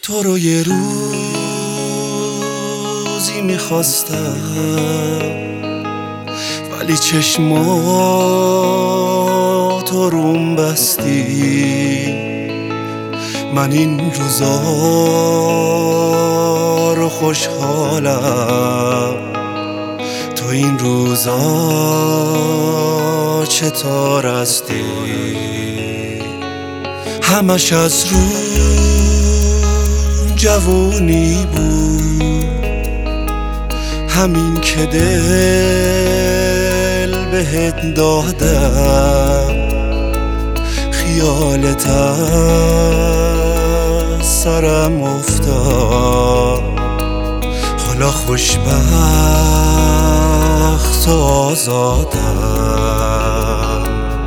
تو رو یه روزی میخواستم، ولی چشماتو روم بستی. من این روزا رو خوشحالم، تو این روزا چطور هستی؟ همش از رو جوونی بود، همین که دل بهت دادم، خیالت از سرم افتاد. حالا خوشبخت و آزادم.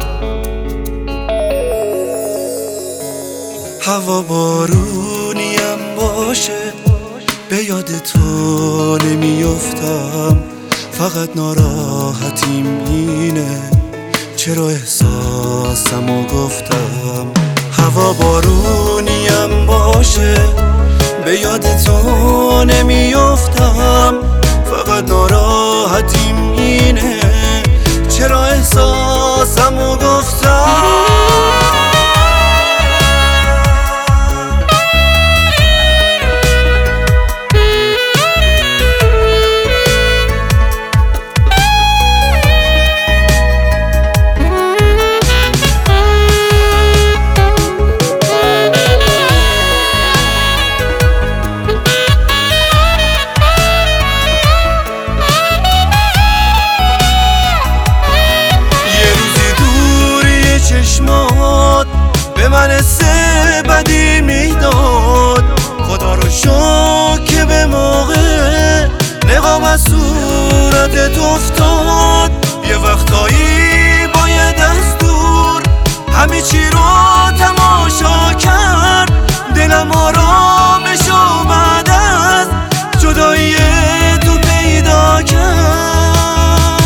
هوا بارونیم باشه، به یاد تو نمیافتم. فقط ناراحتیم اینه، چرا احساسمو گفتم. هوا بارونیم باشه، به یاد تو نمیافتم. فقط ناراحتیم اینه، چرا احساسمو گفتم. به من سه بدی میداد، خدا رو شکر که به موقع نقاب از صورتت افتاد. یه وقتایی باید از دور همه چی رو تماشا کرد، دلم آرامش و بعد از جدایی تو پیدا کرد.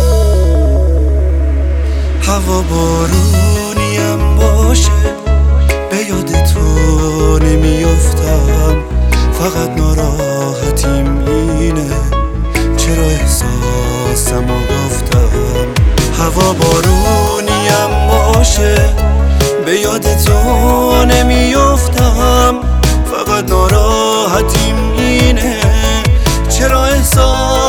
هوا بارونیم باشه، به یاد تو نمیافتم. فقط ناراحتیم اینه، چرا احساسمو گفتم. هوا بارونیم باشه، به یاد تو نمیافتم. فقط ناراحتیم اینه، چرا احساس